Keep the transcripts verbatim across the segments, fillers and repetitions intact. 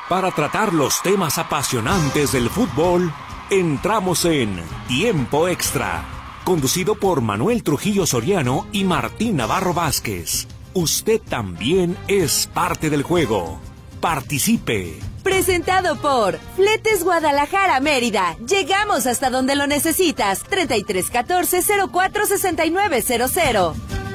Para tratar los temas apasionantes del fútbol, entramos en Tiempo Extra, conducido por Manuel Trujillo Soriano y Martín Navarro Vázquez. Usted también es parte del juego. Participe. Presentado por Fletes Guadalajara Mérida. Llegamos hasta donde lo necesitas. treinta y tres catorce cero cuatro sesenta y nueve cero cero.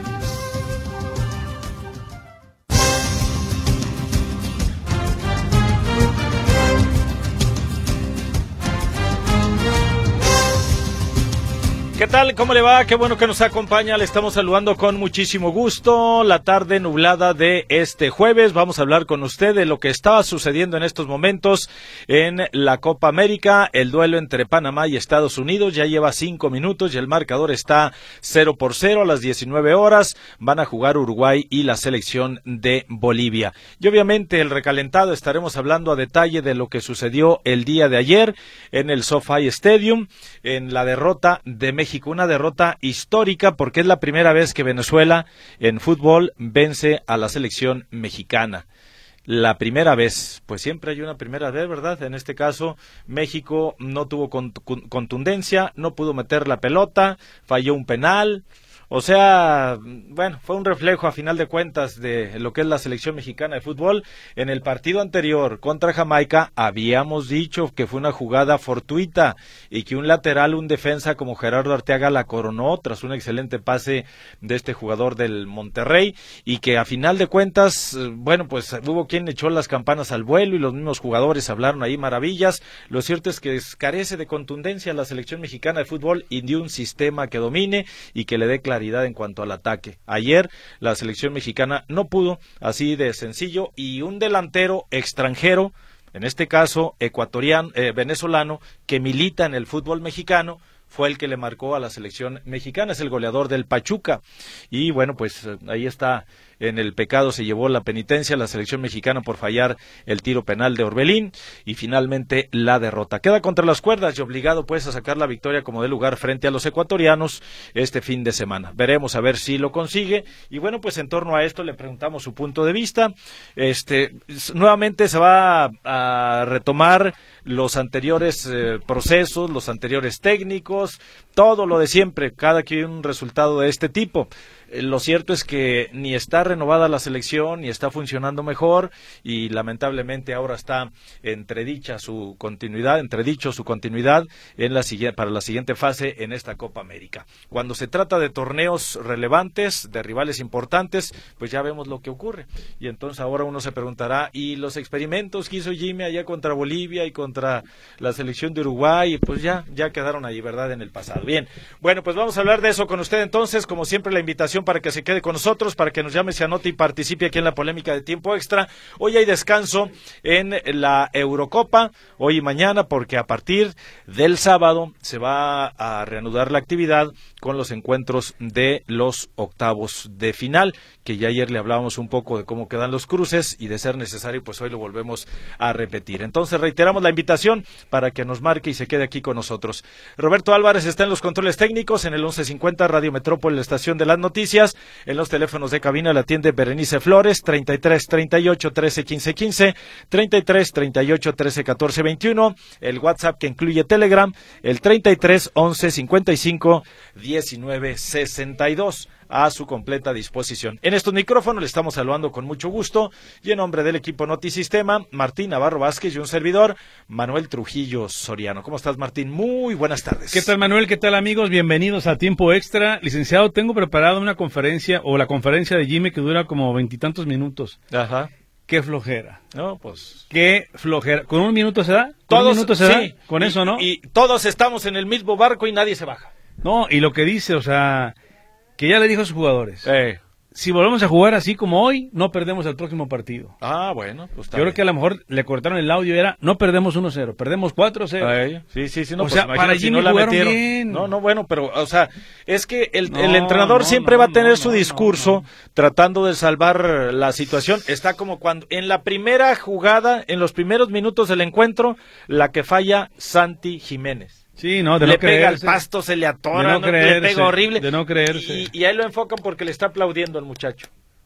¿Qué tal? ¿Cómo le va? Qué bueno que nos acompaña. Le estamos saludando con muchísimo gusto. La tarde nublada de este jueves. Vamos a hablar con usted de lo que está sucediendo en estos momentos en la Copa América. El duelo entre Panamá y Estados Unidos ya lleva cinco minutos y el marcador está cero por cero a las diecinueve horas. Van a jugar Uruguay y la selección de Bolivia. Y obviamente el recalentado, estaremos hablando a detalle de lo que sucedió el día de ayer en el SoFi Stadium, en la derrota de México. Una derrota histórica porque es la primera vez que Venezuela en fútbol vence a la selección mexicana. La primera vez, pues siempre hay una primera vez, ¿verdad? En este caso, México no tuvo contundencia, no pudo meter la pelota, falló un penal. O sea, bueno, fue un reflejo a final de cuentas de lo que es la selección mexicana de fútbol. En el partido anterior contra Jamaica habíamos dicho que fue una jugada fortuita y que un lateral, un defensa como Gerardo Arteaga la coronó tras un excelente pase de este jugador del Monterrey y que a final de cuentas, bueno, pues hubo quien echó las campanas al vuelo y los mismos jugadores hablaron ahí maravillas. Lo cierto es que carece de contundencia la selección mexicana de fútbol y de un sistema que domine y que le dé claridad en cuanto al ataque. Ayer la selección mexicana no pudo, así de sencillo, y un delantero extranjero, en este caso ecuatoriano, eh, venezolano, que milita en el fútbol mexicano, fue el que le marcó a la selección mexicana, es el goleador del Pachuca, y bueno, pues ahí está, en el pecado se llevó la penitencia la selección mexicana por fallar el tiro penal de Orbelín, y finalmente la derrota. Queda contra las cuerdas y obligado pues a sacar la victoria como de lugar frente a los ecuatorianos este fin de semana. Veremos a ver si lo consigue, y bueno, pues en torno a esto le preguntamos su punto de vista. Este, nuevamente se va a, a retomar los anteriores eh, procesos, los anteriores técnicos, todo lo de siempre, cada que hay un resultado de este tipo. Eh, lo cierto es que ni está renovada la selección, ni está funcionando mejor, y lamentablemente ahora está entredicha su continuidad, entredicho su continuidad en la siguiente, para la siguiente fase en esta Copa América. Cuando se trata de torneos relevantes, de rivales importantes, pues ya vemos lo que ocurre. Y entonces ahora uno se preguntará, ¿y los experimentos que hizo Jimmy allá contra Bolivia y contra la selección de Uruguay? Pues ya, ya quedaron ahí, ¿verdad?, en el pasado. Bien, bueno, pues vamos a hablar de eso con usted entonces. Como siempre, la invitación para que se quede con nosotros, para que nos llame, se anote y participe aquí en la polémica de Tiempo Extra. Hoy hay descanso en la Eurocopa, hoy y mañana, porque a partir del sábado se va a reanudar la actividad con los encuentros de los octavos de final, que ya ayer le hablábamos un poco de cómo quedan los cruces y de ser necesario, pues hoy lo volvemos a repetir. Entonces reiteramos la invitación para que nos marque y se quede aquí con nosotros. Roberto Álvarez está en los controles técnicos, en el once cincuenta Radio Metrópoli, la estación de las noticias. En los teléfonos de cabina la atiende Berenice Flores, treinta y tres, treinta y ocho, trece, quince, quince, treinta y tres, treinta y ocho, trece, catorce, veintiuno, el WhatsApp que incluye Telegram, el treinta y tres, once, cincuenta y cinco, diecinueve, sesenta y dos. A su completa disposición. En estos micrófonos le estamos saludando con mucho gusto y en nombre del equipo Notisistema, Martín Navarro Vázquez y un servidor, Manuel Trujillo Soriano. ¿Cómo estás, Martín? Muy buenas tardes. ¿Qué tal, Manuel? ¿Qué tal, amigos? Bienvenidos a Tiempo Extra. Licenciado, tengo preparada una conferencia, o la conferencia de Jimmy, que dura como veintitantos minutos. Ajá. Qué flojera. No, pues. Qué flojera. ¿Con un minuto se da? ¿Con todos, un minuto se sí, da? Con y, eso, ¿no? Y todos estamos en el mismo barco y nadie se baja. No, y lo que dice, o sea, que ya le dijo a sus jugadores. Eh. Si volvemos a jugar así como hoy, no perdemos el próximo partido. Ah, bueno, pues está Yo bien. creo que a lo mejor le cortaron el audio y era, no perdemos uno cero, perdemos cuatro cero. Ay, sí, sí, sí. No, o pues sea, para si Jimmy no la jugaron metieron. bien. No, no, bueno, pero, o sea, es que el, No, el entrenador no, siempre no, va a tener no, su no, discurso no, no. tratando de salvar la situación. Está como cuando, en la primera jugada, en los primeros minutos del encuentro, la que falla Santi Jiménez. Sí, no, de le no pega creerse, al pasto, se le atora, de no no, creerse, le pega horrible. de no creerse. Y, y ahí lo enfocan porque le está aplaudiendo al muchacho.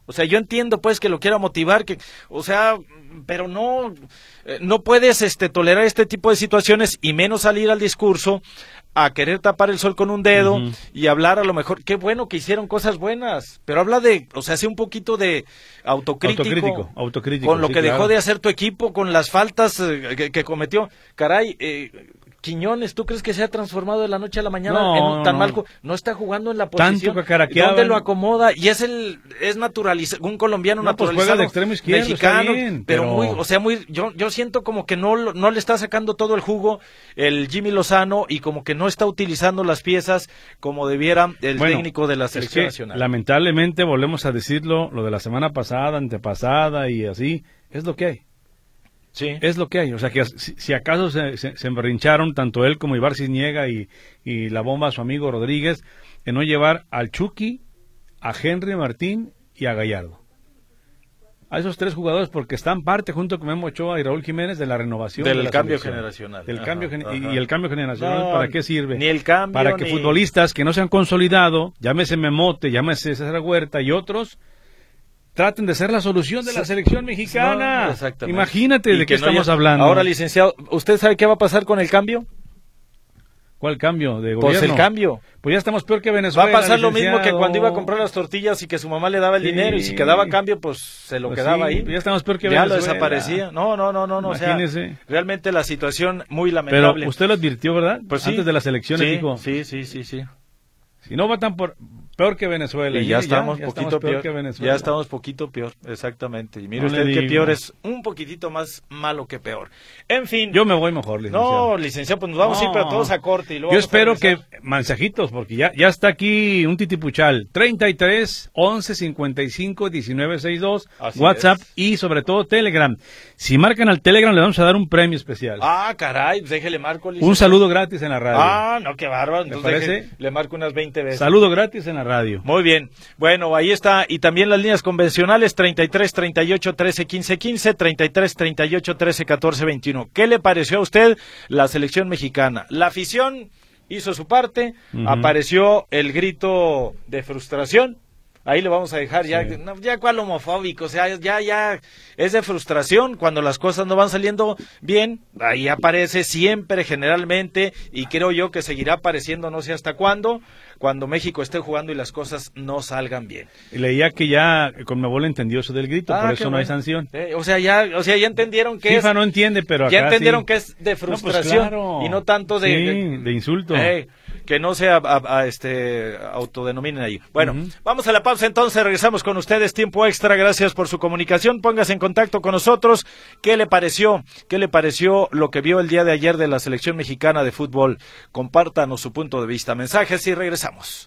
O sea, yo entiendo pues que lo quiera motivar, que, o sea, pero no, eh, no puedes este tolerar este tipo de situaciones y menos salir al discurso a querer tapar el sol con un dedo uh-huh. y hablar a lo mejor, qué bueno que hicieron cosas buenas, pero habla de, o sea, hace un poquito de autocrítico, autocrítico, autocrítico con lo sí, que claro. dejó de hacer tu equipo, con las faltas eh, que, que cometió. Caray, eh, Quiñones, ¿tú crees que se ha transformado de la noche a la mañana no, en un tan no. mal? No está jugando en la posición. Tanto ¿Dónde lo acomoda? Y es el es naturalizado, un colombiano no, naturalizado, pues juega de extremo izquierdo, mexicano, bien, pero, pero muy, o sea, muy, yo yo siento como que no no le está sacando todo el jugo el Jimmy Lozano y como que no está utilizando las piezas como debiera el bueno, técnico de la selección es que, nacional. Lamentablemente volvemos a decirlo, lo de la semana pasada, antepasada y así, es lo que hay. Sí. Es lo que hay, o sea que si, si acaso se, se, se emberrincharon tanto él como Ibar Cisniega y, y la bomba a su amigo Rodríguez en no llevar al Chucky, a Henry Martín y a Gallardo. A esos tres jugadores porque están parte junto con Memo Ochoa y Raúl Jiménez de la renovación del de la cambio selección. generacional. Del ajá, cambio gen- ajá. y el cambio generacional, No, ¿para qué sirve? Ni el cambio para que ni... futbolistas que no se han consolidado, llámese Memote, llámese César Huerta y otros, traten de ser la solución de la selección mexicana. No, exactamente. Imagínate Y de qué no estamos haya... hablando. Ahora, licenciado, ¿usted sabe qué va a pasar con el cambio? ¿Cuál cambio de gobierno? Pues el cambio. Pues ya estamos peor que Venezuela. Va a pasar licenciado. lo mismo que cuando iba a comprar las tortillas y que su mamá le daba el Sí. dinero y si quedaba cambio, pues se lo Pues quedaba sí, ahí. ya estamos peor que ya Venezuela. lo desaparecía. No, no, no, no, no. O sea, Imagínese. realmente la situación muy lamentable. Pero usted lo advirtió, ¿verdad? Pues sí. Antes de las elecciones sí, dijo, sí, sí, sí, sí. si no va tan por, peor que Venezuela. Y ya estamos ya poquito estamos peor, peor. que Venezuela. Ya estamos poquito peor, exactamente. Y mire No usted le que digo. peor es un poquitito más malo que peor. En fin. Yo me voy mejor, licenciado. No, licenciado, pues nos vamos a ir, No. pero todos a corte. Y luego Yo vamos a espero que regresar. mensajitos, porque ya, ya está aquí un titipuchal. treinta y tres, once, cincuenta y cinco, diecinueve, sesenta y dos, Así WhatsApp es. y sobre todo Telegram. Si marcan al Telegram le vamos a dar un premio especial. Ah, caray, pues déjele marco, licenciado. un saludo gratis en la radio. Ah, no, qué bárbaro. ¿Le Entonces parece? deje- le marco unas veinte veces. Saludo gratis en la radio. Muy bien. Bueno, ahí está. Y también las líneas convencionales treinta y tres, treinta y ocho, trece, quince, quince, treinta y tres, treinta y ocho, trece, catorce, veintiuno. ¿Qué le pareció a usted la selección mexicana? La afición hizo su parte, Ujú. apareció el grito de frustración. Ahí le vamos a dejar ya, Sí. no, ya cuál homofóbico, o sea, ya, ya es de frustración cuando las cosas no van saliendo bien, ahí aparece siempre, generalmente, y creo yo que seguirá apareciendo no sé hasta cuándo, cuando México esté jugando y las cosas no salgan bien. Y leía que ya Conmebol entendió eso del grito, Ah, por qué eso no hay bueno. sanción. Eh, o sea, ya, o sea, ya entendieron que FIFA es, no entiende, pero ya acá entendieron sí. que es de No, pues frustración claro. y no tanto de, Sí, de, de insulto. eh, que no se a, a- a, este autodenominen ahí. Bueno, Ujú. vamos a la pausa entonces, regresamos con ustedes, tiempo extra, gracias por su comunicación, póngase en contacto con nosotros, ¿qué le pareció? ¿Qué le pareció lo que vio el día de ayer de la selección mexicana de fútbol? Compártanos su punto de vista, mensajes y regresamos.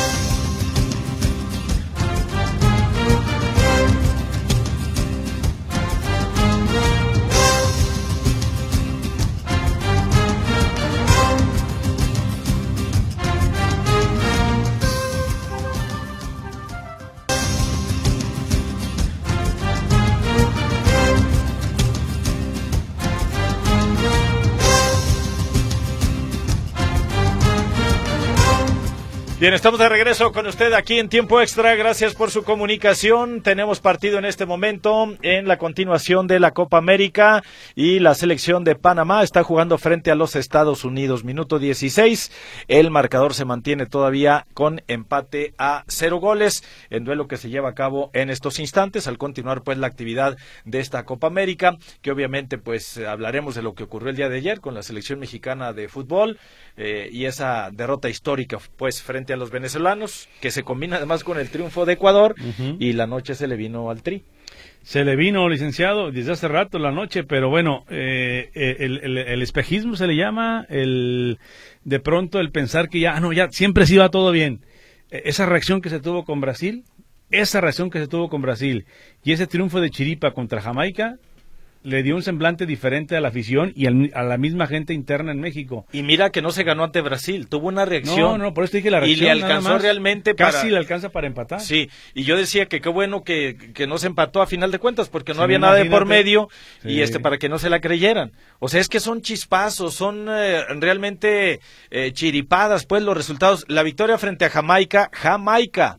Bien, estamos de regreso con usted aquí en Tiempo Extra. Gracias por su comunicación. Tenemos partido en este momento en la continuación de la Copa América y la selección de Panamá está jugando frente a los Estados Unidos. Minuto dieciséis. El marcador se mantiene todavía con empate a cero goles en duelo que se lleva a cabo en estos instantes al continuar pues la actividad de esta Copa América, que obviamente pues hablaremos de lo que ocurrió el día de ayer con la selección mexicana de fútbol eh, y esa derrota histórica pues frente a los venezolanos, que se combina además con el triunfo de Ecuador. Ujú. Y la noche se le vino al Tri. Se le vino, licenciado, desde hace rato la noche, pero bueno, eh, eh, el, el, el espejismo se le llama, el de pronto el pensar que ya, ah, no, ya siempre sí va todo bien. Eh, esa reacción que se tuvo con Brasil, esa reacción que se tuvo con Brasil y ese triunfo de Chiripa contra Jamaica le dio un semblante diferente a la afición y al, a la misma gente interna en México. Y mira que no se ganó ante Brasil, tuvo una reacción. No, no, por eso dije la reacción. Y le nada alcanzó más. realmente para... Casi le alcanza para empatar. Sí, y yo decía que qué bueno que, que no se empató a final de cuentas, porque no Sí, había nada de por imagínate. medio, Sí. y este para que no se la creyeran. O sea, es que son chispazos, son eh, realmente eh, chiripadas, pues, los resultados. La victoria frente a Jamaica, Jamaica.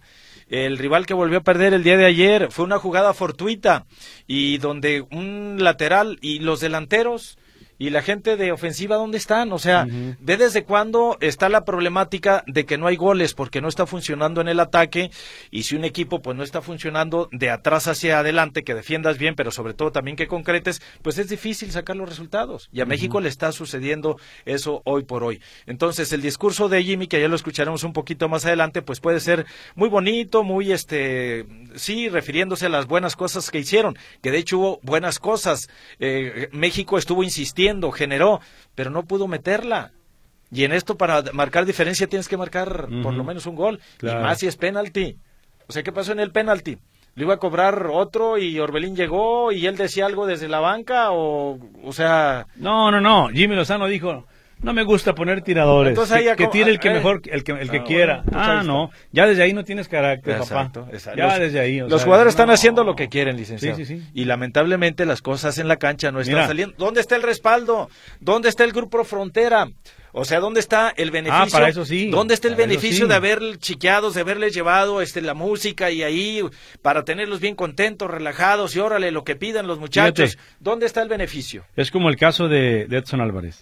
el rival que volvió a perder el día de ayer. Fue una jugada fortuita y donde un lateral y los delanteros y la gente de ofensiva, ¿dónde están? O sea, uh-huh. ¿ve desde cuándo está la problemática de que no hay goles porque no está funcionando en el ataque? Y si un equipo pues no está funcionando de atrás hacia adelante, que defiendas bien, pero sobre todo también que concretes, pues es difícil sacar los resultados. Y a uh-huh. México le está sucediendo eso hoy por hoy. Entonces, el discurso de Jimmy, que ya lo escucharemos un poquito más adelante, pues puede ser muy bonito, muy, este, sí, refiriéndose a las buenas cosas que hicieron, que de hecho hubo buenas cosas. Eh, México estuvo insistiendo, generó, pero no pudo meterla. Y en esto, para marcar diferencia, tienes que marcar uh-huh. por lo menos un gol. Claro. Y más si es penalti. O sea, ¿qué pasó en el penalti? ¿Lo iba a cobrar otro y Orbelín llegó y él decía algo desde la banca? O, o sea... No, no, no. Jimmy Lozano dijo... No me gusta poner tiradores. Entonces, que, que tire el que eh, mejor, el que, el que ah, quiera. Bueno, ah, no. Ya desde ahí no tienes carácter, exacto, papá. Exacto. Ya los, desde ahí. O los sea, jugadores están no. haciendo lo que quieren, licenciado. Sí, sí, sí. Y lamentablemente las cosas en la cancha no están Mira. saliendo. ¿Dónde está el respaldo? ¿Dónde está el Grupo Frontera? O sea, ¿dónde está el beneficio? Ah, para eso sí. ¿Dónde está el para beneficio sí. de haber chiqueados, de haberles llevado este la música y ahí para tenerlos bien contentos, relajados y órale lo que pidan los muchachos? Fíjate, ¿dónde está el beneficio? Es como el caso de, de Edson Álvarez.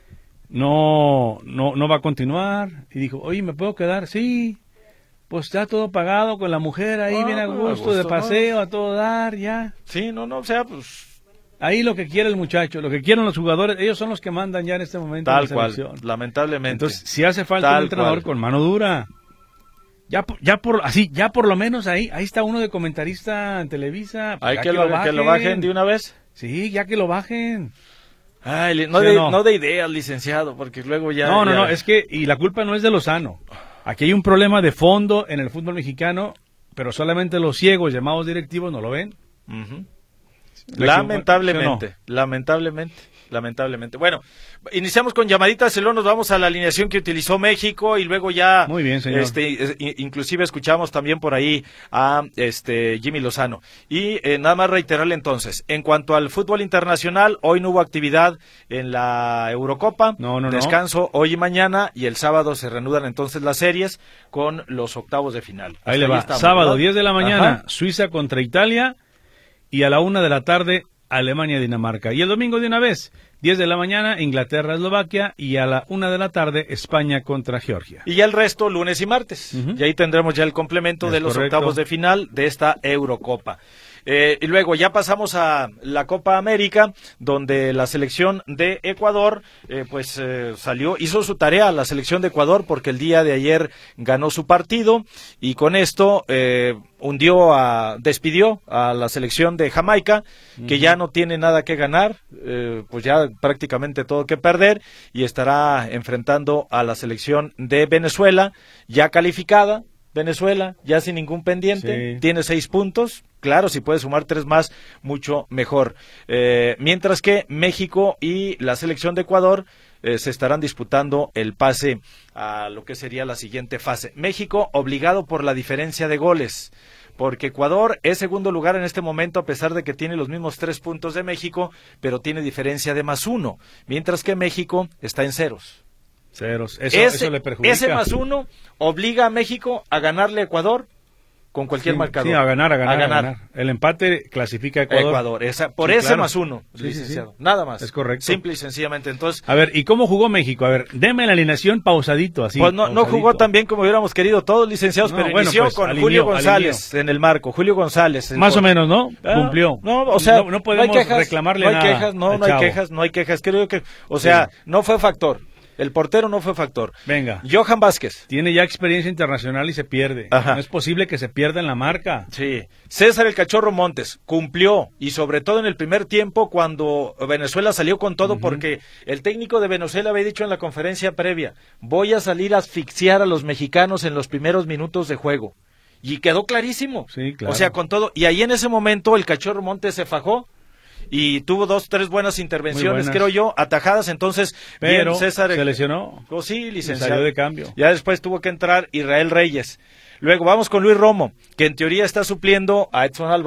No, no, no va a continuar. Y dijo, oye, ¿me puedo quedar? Sí. Pues está todo pagado con la mujer ahí, ah, bien a gusto, a gusto de paseo, no. a todo dar, ya. Sí, no, no, o sea, pues... Ahí lo que quiere el muchacho, lo que quieren los jugadores, ellos son los que mandan ya en este momento. Tal cual, lamentablemente. Entonces, si hace falta Tal un entrenador cual. con mano dura, ya, ya por así, ya por lo menos ahí, ahí está uno de comentarista en Televisa. Hay que, que, lo, que lo bajen de una vez. Sí, ya que lo bajen. Ay, no, ¿Sí de, no? no de ideas, licenciado, porque luego ya... No, no, ya... no, es que, y la culpa no es de Lozano. Aquí hay un problema de fondo en el fútbol mexicano, pero solamente los ciegos llamados directivos no lo ven. Uh-huh. Lamentablemente, no? lamentablemente, lamentablemente. Bueno, iniciamos con llamaditas y luego nos vamos a la alineación que utilizó México y luego ya... Muy bien, señor. Este, inclusive escuchamos también por ahí a este Jimmy Lozano. Y eh, nada más reiterarle entonces, en cuanto al fútbol internacional, hoy no hubo actividad en la Eurocopa. No, no, Descanso no. hoy y mañana y el sábado se reanudan entonces las series con los octavos de final. Ahí Hasta le va, estamos, sábado, ¿verdad? diez de la mañana, Ajá. Suiza contra Italia. Y a la una de la tarde, Alemania-Dinamarca. Y el domingo de una vez, diez de la mañana, Inglaterra-Eslovaquia. Y a la una de la tarde, España contra Georgia. Y ya el resto, lunes y martes. Uh-huh. Y ahí tendremos ya el complemento es de los correcto. octavos de final de esta Eurocopa. Eh, y luego ya pasamos a la Copa América, donde la selección de Ecuador, eh, pues eh, salió, hizo su tarea la selección de Ecuador, porque el día de ayer ganó su partido, y con esto eh, hundió a, despidió a la selección de Jamaica, que uh-huh. ya no tiene nada que ganar, eh, pues ya prácticamente todo que perder, y estará enfrentando a la selección de Venezuela, ya calificada. Venezuela, ya sin ningún pendiente, sí. tiene seis puntos, claro, si puede sumar tres más, mucho mejor. Eh, mientras que México y la selección de Ecuador eh, se estarán disputando el pase a lo que sería la siguiente fase. México obligado por la diferencia de goles, porque Ecuador es segundo lugar en este momento a pesar de que tiene los mismos tres puntos de México, pero tiene diferencia de más uno, mientras que México está en ceros. Ceros. Eso, ese, eso le perjudica. Ese más uno obliga a México a ganarle a Ecuador con cualquier sí, marcador. Sí, a ganar, a ganar, a ganar. A ganar. El empate clasifica a Ecuador. Ecuador, esa, por sí, ese claro. más uno, sí, licenciado. Sí, sí. Nada más. Es correcto. Simple y sencillamente. Entonces, a ver, ¿y cómo jugó México? A ver, deme la alineación pausadito, así. Pues no, pausadito. no jugó tan bien como hubiéramos querido todos, licenciados, no, pero bueno, inició pues, con alineó, Julio González alineó. en el marco. Julio González. Más por... o menos, ¿no? Ah, Cumplió. No, o sea, no, no podemos no hay quejas, reclamarle no hay nada. Quejas, no, no hay chavo. quejas, no hay quejas. Creo que, o sea, sí. no fue factor. El portero no fue factor. Venga. Johan Vázquez. Tiene ya experiencia internacional y se pierde. Ajá. No es posible que se pierda en la marca. Sí. César el Cachorro Montes cumplió, y sobre todo en el primer tiempo cuando Venezuela salió con todo, uh-huh. porque el técnico de Venezuela había dicho en la conferencia previa, voy a salir a asfixiar a los mexicanos en los primeros minutos de juego. Y quedó clarísimo. Sí, claro. O sea, con todo. Y ahí en ese momento el Cachorro Montes se fajó. Y tuvo dos, tres buenas intervenciones, buenas. creo yo, atajadas, entonces, pero bien, César... se lesionó. Oh, sí, licenciado. Salió de cambio. Ya después tuvo que entrar Israel Reyes. Luego vamos con Luis Romo, que en teoría está supliendo a Edson Álvarez.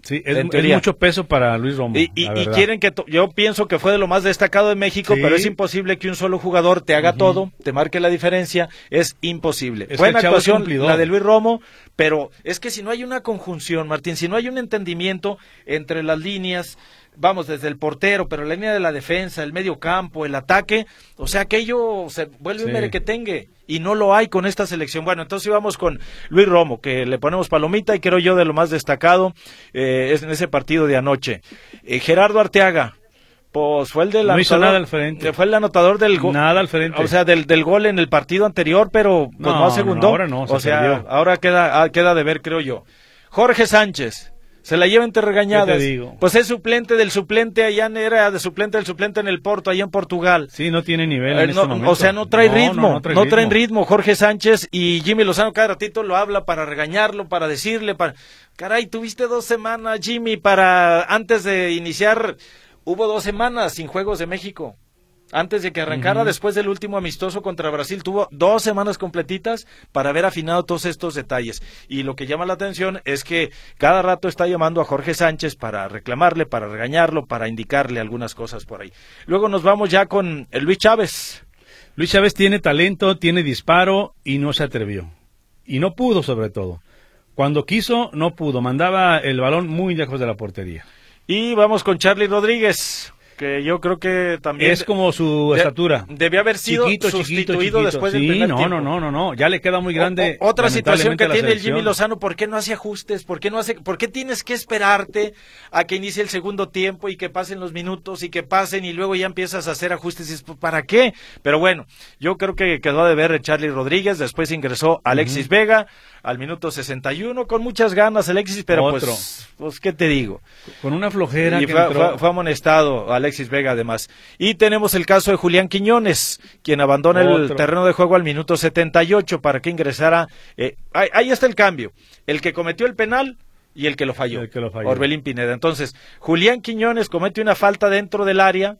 Sí, es, es mucho peso para Luis Romo. Y, y, y quieren que, to- yo pienso que fue de lo más destacado de México, sí. Pero es imposible que un solo jugador te haga uh-huh. todo, te marque la diferencia, es imposible. Es Buena actuación la de Luis Romo, pero es que si no hay una conjunción, Martín, si no hay un entendimiento entre las líneas, vamos, desde el portero, pero la línea de la defensa, el medio campo, el ataque, o sea, aquello se vuelve sí. un merequetengue, y no lo hay con esta selección. Bueno, entonces íbamos con Luis Romo, que le ponemos palomita, y creo yo de lo más destacado eh, es en ese partido de anoche. Eh, Gerardo Arteaga, pues fue el del no anotador, hizo nada al frente. Fue el anotador del gol. Nada al frente. O sea, del, del gol en el partido anterior, pero pues no, no asegundó. No, ahora no, se o sea, perdió. ahora queda, queda de ver, creo yo. Jorge Sánchez. Se la lleva entre regañadas. ¿Qué te digo? Pues es suplente del suplente, allá era de suplente del suplente en el Porto, allá en Portugal. Sí, no tiene nivel eh, en no, este momento. O sea, no trae no, ritmo, no, no, trae no ritmo. traen ritmo Jorge Sánchez, y Jimmy Lozano cada ratito lo habla para regañarlo, para decirle, para... Caray, tuviste dos semanas, Jimmy, para... Antes de iniciar, hubo dos semanas sin Juegos de México. Antes de que arrancara, uh-huh. después del último amistoso contra Brasil, tuvo dos semanas completitas para haber afinado todos estos detalles. Y lo que llama la atención es que cada rato está llamando a Jorge Sánchez para reclamarle, para regañarlo, para indicarle algunas cosas por ahí. Luego nos vamos ya con el Luis Chávez. Luis Chávez tiene talento, tiene disparo y no se atrevió. Y no pudo, sobre todo. Cuando quiso, no pudo. Mandaba el balón muy lejos de la portería. Y vamos con Charly Rodríguez, que yo creo que también... Es como su de, estatura. Debió haber sido chiquito, sustituido chiquito, chiquito. después sí, del primer no, tiempo. No, no, no, no, ya le queda muy grande. O, otra situación que tiene el selección. Jimmy Lozano, ¿por qué no hace ajustes? ¿Por qué no hace, por qué tienes que esperarte a que inicie el segundo tiempo y que pasen los minutos y que pasen y luego ya empiezas a hacer ajustes? Y es, ¿para qué? Pero bueno, yo creo que quedó de ver Charly Rodríguez, después ingresó Alexis uh-huh. Vega al minuto sesenta y uno, con muchas ganas Alexis, pero Otro. pues, pues, ¿qué te digo? Con una flojera y que fue, entró. fue, fue amonestado Alexis Vega además. Y tenemos el caso de Julián Quiñones, quien abandona Otro. el terreno de juego al minuto setenta y ocho para que ingresara, eh, ahí, ahí está el cambio, el que cometió el penal y el que lo falló, el que lo falló. Orbelín Pineda. Entonces, Julián Quiñones comete una falta dentro del área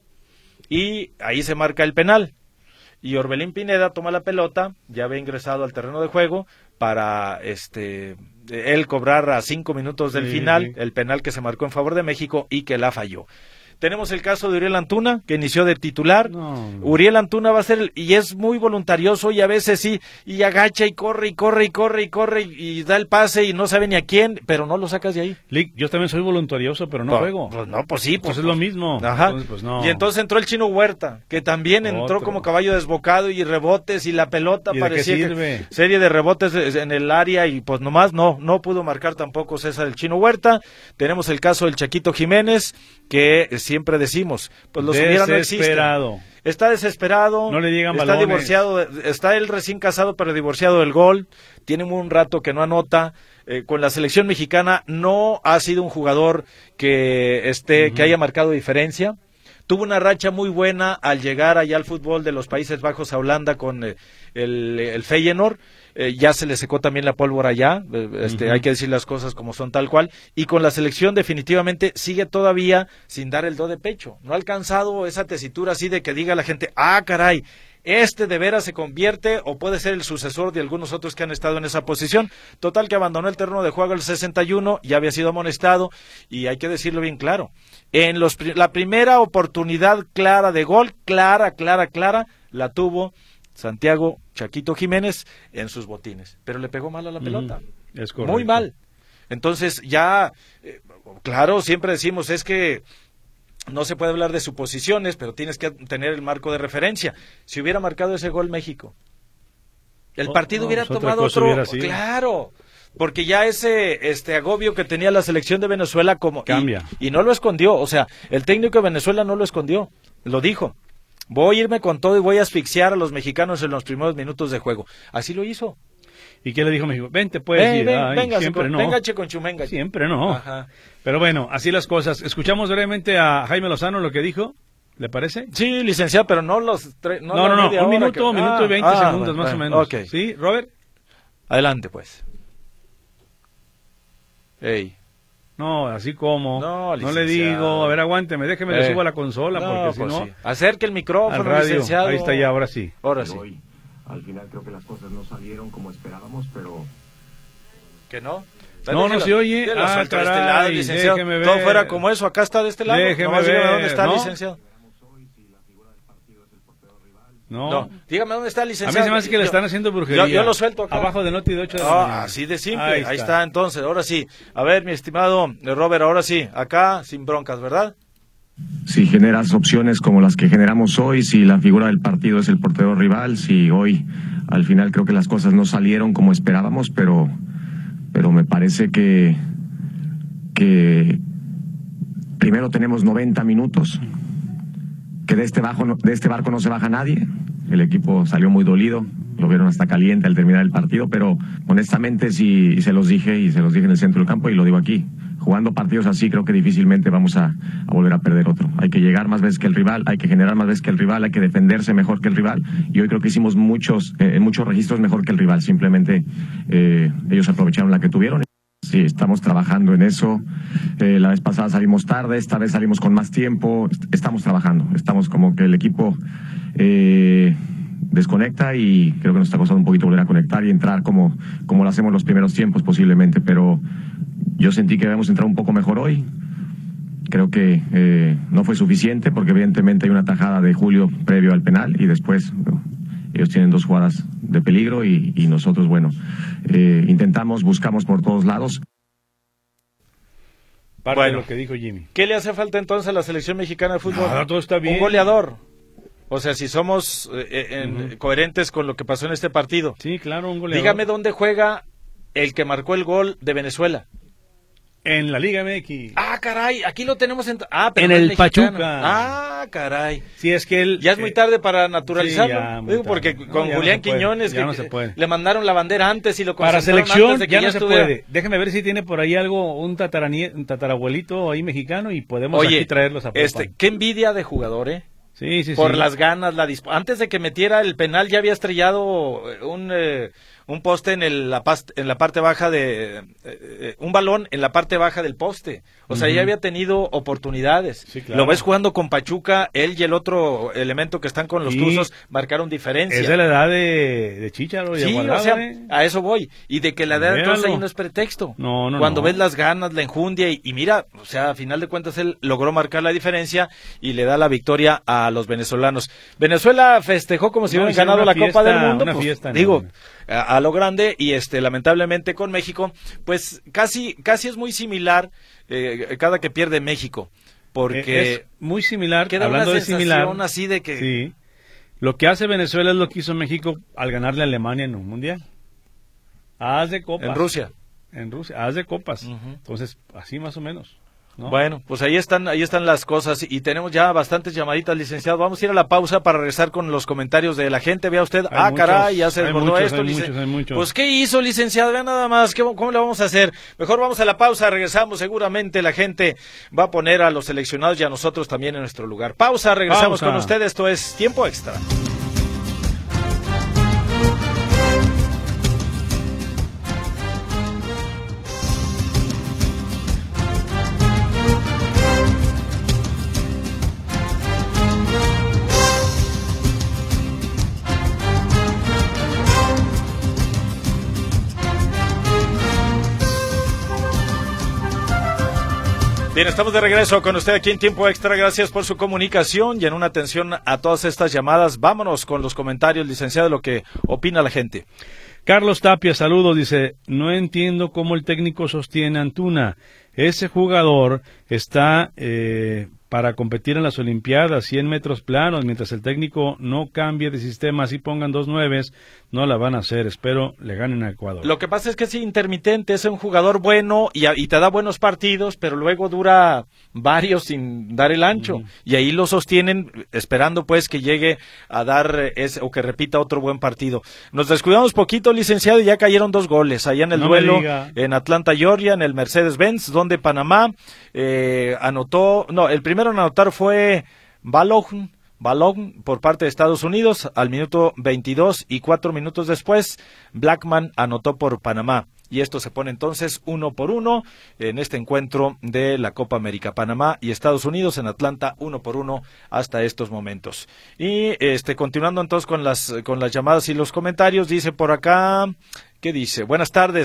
y ahí se marca el penal. Y Orbelín Pineda toma la pelota, ya había ingresado al terreno de juego para este él cobrar a cinco minutos del sí, final sí. el penal que se marcó en favor de México y que la falló. Tenemos el caso de Uriel Antuna, que inició de titular. No, no. Uriel Antuna va a ser, el, y es muy voluntarioso, y a veces sí, y agacha y corre, y corre, y corre, y corre, y, y da el pase, y no sabe ni a quién, pero no lo sacas de ahí. Lick, yo también soy voluntarioso, pero no pues, juego. Pues no, pues sí. Pues, pues es lo mismo. Ajá. Entonces, pues no. Y entonces entró el Chino Huerta, que también entró Otro. como caballo desbocado, y rebotes, y la pelota ¿Y parecía de qué sirve? Que serie de rebotes en el área, y pues nomás no, no pudo marcar tampoco César el Chino Huerta. Tenemos el caso del Chaquito Jiménez, que siempre decimos, pues los hubiera no existen. Está desesperado, no le llegan está balones. divorciado, está él recién casado pero divorciado del gol, tiene un rato que no anota, eh, con la selección mexicana no ha sido un jugador que esté, uh-huh. que haya marcado diferencia. Tuvo una racha muy buena al llegar allá al fútbol de los Países Bajos a Holanda con eh, el, el Feyenoord. Eh, ya se le secó también la pólvora allá, eh, este, uh-huh. hay que decir las cosas como son tal cual, y con la selección definitivamente sigue todavía sin dar el do de pecho, no ha alcanzado esa tesitura así de que diga la gente, ah caray, este de veras se convierte o puede ser el sucesor de algunos otros que han estado en esa posición. Total que abandonó el terreno de juego al sesenta y uno, ya había sido amonestado, y hay que decirlo bien claro, en los la primera oportunidad clara de gol, clara, clara, clara, la tuvo Santiago Chaquito Jiménez en sus botines, pero le pegó mal a la pelota, mm, es correcto. Muy mal. Entonces ya, eh, claro, siempre decimos es que no se puede hablar de suposiciones, pero tienes que tener el marco de referencia. Si hubiera marcado ese gol México, el oh, partido no, hubiera pues tomado otro, hubiera claro, porque ya ese este agobio que tenía la selección de Venezuela como cambia y, y no lo escondió, o sea, el técnico de Venezuela no lo escondió, lo dijo. Voy a irme con todo y voy a asfixiar a los mexicanos en los primeros minutos de juego. Así lo hizo. ¿Y qué le dijo México? Vente, puedes ven, ir. ven, Ay, venga, siempre con, no. Venga, che, con chumenga. Siempre no. Ajá. Pero bueno, así las cosas. Escuchamos brevemente a Jaime Lozano lo que dijo. ¿Le parece? Sí, licenciado, pero no los... Tre- no, no, no, no, un minuto, que... minuto ah, y veinte ah, segundos bueno, más bueno, o menos. Okay. ¿Sí, Robert? Adelante, pues. Ey. No, así como. No, no le digo, a ver, aguánteme, déjeme, eh. le subo a la consola, no, porque pues si no... Sí. Acerque el micrófono, al radio, licenciado. Ahí está ya, ahora sí. Ahora sí. Hoy, al final creo que las cosas no salieron como esperábamos, pero... ¿Que no? No, no se oye. Déjalo, Ah, suelta de caray, este lado, licenciado. déjeme ver. Todo fuera como eso, acá está de este lado. Déjeme Nomás dígame ver, dónde está, ¿no? licenciado. No. No, dígame dónde está, A mí licenciado. se me hace que le Yo- están haciendo brujería. Yo, yo lo suelto acá. Abajo de Noti de ocho de la Ah, mañana. así de simple. Ahí Ahí está. está. entonces. Ahora sí. A ver, mi estimado Robert, ahora sí. Acá, sin broncas, ¿verdad? Si generas opciones como las que generamos hoy, si la figura del partido es el portero rival, si hoy al final creo que las cosas no salieron como esperábamos, pero, pero me parece que, que primero tenemos noventa minutos, que de este, bajo, no- de este barco no se baja nadie. El equipo salió muy dolido, lo vieron hasta caliente al terminar el partido, pero honestamente sí, y se los dije, y se los dije en el centro del campo y lo digo aquí. Jugando partidos así creo que difícilmente vamos a, a volver a perder otro. Hay que llegar más veces que el rival, hay que generar más veces que el rival, hay que defenderse mejor que el rival. Y hoy creo que hicimos muchos, eh, en muchos registros mejor que el rival. Simplemente eh, ellos aprovecharon la que tuvieron. Sí, estamos trabajando en eso. Eh, la vez pasada salimos tarde, esta vez salimos con más tiempo. Est- Estamos trabajando. Estamos como que el equipo eh, desconecta y creo que nos está costando un poquito volver a conectar y entrar como, como lo hacemos los primeros tiempos posiblemente. Pero yo sentí que debemos entrar un poco mejor hoy. Creo que eh, no fue suficiente porque evidentemente hay una tajada de Julio previo al penal y después bueno, ellos tienen dos jugadas de peligro y, y nosotros, bueno, eh, intentamos, buscamos por todos lados. Parte Bueno. de lo que dijo Jimmy. ¿Qué le hace falta entonces a la selección mexicana de fútbol? Nada, todo está bien. Un goleador. O sea, si somos eh, en- Ujú. coherentes con lo que pasó en este partido. Sí, claro, un goleador. Dígame dónde juega el que marcó el gol de Venezuela. En la Liga M X. Ah, caray, aquí lo tenemos en... Ah, pero En no es el mexicano. Pachuca. Ah, caray. Si es que él... Ya es muy tarde para naturalizarlo. Sí, ya, muy Digo, tarde. porque No, con ya no Julián se puede, Quiñones ya que, no se puede. le mandaron la bandera antes y lo Para concentraron selección antes de que ya no se estuviera. puede. Déjeme ver si tiene por ahí algo, un, tataranie- un tatarabuelito ahí mexicano y podemos Oye, aquí traerlos a Popan. este, qué envidia de jugador, ¿eh? Sí, sí, Por sí. las ganas, la disp- antes de que metiera el penal ya había estrellado eh, un eh, un poste en el, la, pas- en la parte baja de eh, eh, un balón en la parte baja del poste. O sea, Ujú. ya había tenido oportunidades. Sí, claro. Lo ves jugando con Pachuca, él y el otro elemento que están con los Sí. Tuzos marcaron diferencia. Es de la edad de, de Chícharo y de Sí, Guardado, o sea, ¿eh? a eso voy. Y de que la edad entonces Véalo. ahí no es pretexto. No, no, Cuando no. ves las ganas, la enjundia y, y mira, o sea, a final de cuentas él logró marcar la diferencia y le da la victoria a los venezolanos. Venezuela festejó como si No, hubieran hicieron ganado una la Copa fiesta, del Mundo. una pues, fiesta digo, enorme. a, a lo grande y este lamentablemente con México, pues casi casi es muy similar eh, cada que pierde México. Porque es muy similar, queda hablando una de similar. sensación así de que Sí. Lo que hace Venezuela es lo que hizo México al ganarle a Alemania en un mundial. Haz de copas. en Rusia. En Rusia, haz de copas. Ujú. Entonces, así más o menos. ¿no? Bueno, pues ahí están, ahí están las cosas y tenemos ya bastantes llamaditas, licenciado. Vamos a ir a la pausa para regresar con los comentarios de la gente. Vea usted, Hay ah, muchos, caray, ya se hay desbordó muchos, esto, hay licen- muchos, hay muchos. Pues, ¿qué hizo, licenciado? Vea nada más, ¿qué- ¿cómo le vamos a hacer? Mejor vamos a la pausa, regresamos. Seguramente la gente va a poner a los seleccionados y a nosotros también en nuestro lugar. Pausa, regresamos Pausa. con ustedes. Esto es Tiempo Extra. Bien, estamos de regreso con usted aquí en Tiempo Extra. Gracias por su comunicación y en una atención a todas estas llamadas. Vámonos con los comentarios, licenciado, de lo que opina la gente. Carlos Tapia, saludos, dice, no entiendo cómo el técnico sostiene a Antuna. Ese jugador está eh, para competir en las Olimpiadas, cien metros planos, mientras el técnico no cambie de sistema, así pongan dos nueves, no la van a hacer. Espero le ganen a Ecuador. Lo que pasa es que es intermitente, es un jugador bueno y, a- y te da buenos partidos, pero luego dura varios sin dar el ancho. Ujú. Y ahí lo sostienen esperando pues que llegue a dar eh, ese, o que repita otro buen partido. Nos descuidamos poquito, licenciado, y ya cayeron dos goles allá en el No me duelo diga. en Atlanta, Georgia, en el Mercedes-Benz, donde Panamá eh, anotó, no, el primero en anotar fue Balogun, Balón por parte de Estados Unidos al minuto veintidós y cuatro minutos después Blackman anotó por Panamá y esto se pone entonces uno por uno en este encuentro de la Copa América. Panamá y Estados Unidos en Atlanta uno por uno hasta estos momentos. Y este continuando entonces con las con las llamadas y los comentarios, dice por acá, ¿qué dice? Buenas tardes,